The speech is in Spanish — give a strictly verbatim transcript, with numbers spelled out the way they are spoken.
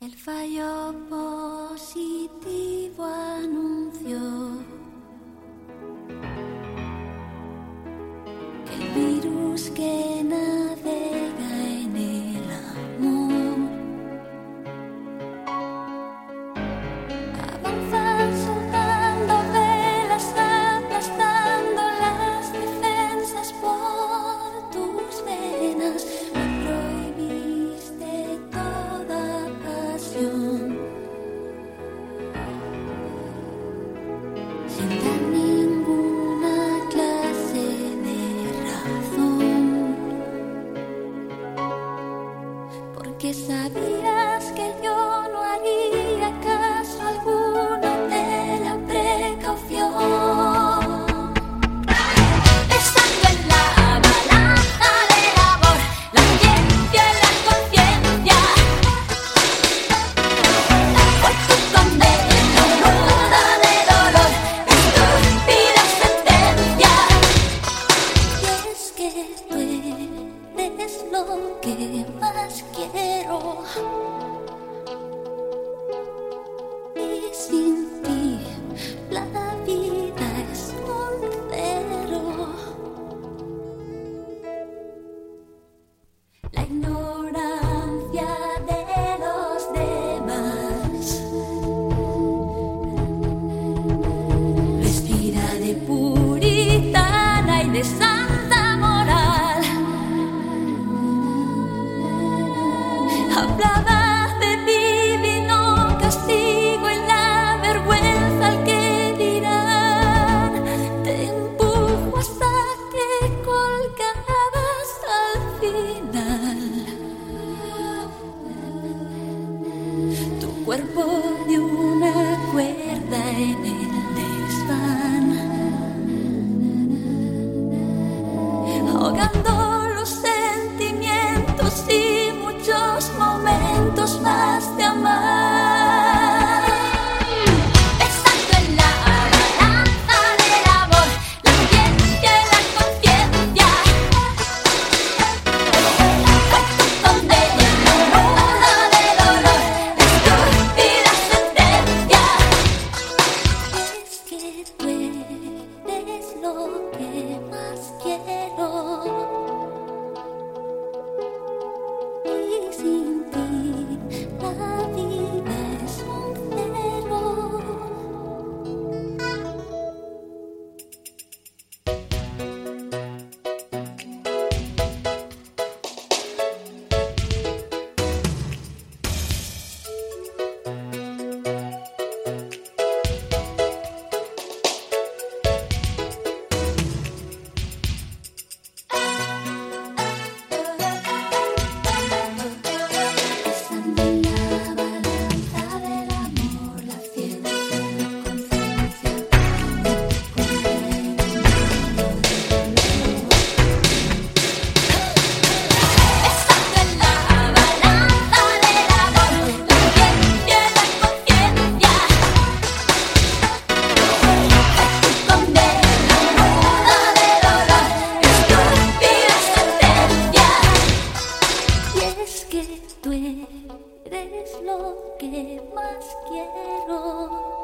El fallo positivo anunció que el virus que navega en el amor avanza soltando velas, aplastando las defensas por tus venas. Me prohibiste toda pasión sin dar ninguna clase de razón, porque sabías que yo no haría caso alguno de la precaución. Pesando en la balanza del amor, la ciencia y la conciencia, por tu condena muda de dolor, estúpida sentencia. Y es que tú eres lo que más quiero, y sin ti la vida es un cero. La ignorancia de los demás respira de puritana y de santa moral. Hablaba de divino castigo y la vergüenza al que dirán. Te empujo hasta que colgabas al final. Tu cuerpo de una cuerda en el desván, ahogando los sentimientos y muchos momentos más de amar. Pesando en la balanza del amor, la ciencia y la conciencia, fue tu condena muda de dolor, estúpida sentencia. Es que tú eres lo que más quiero, y sin ti la vida es un cero. Pesando en la balanza del amor, la ciencia y la conciencia, pesando en la balanza del amor, la ciencia y la conciencia, tu condena muda de dolor, estúpida sentencia. Y es que tú eres lo que más quiero.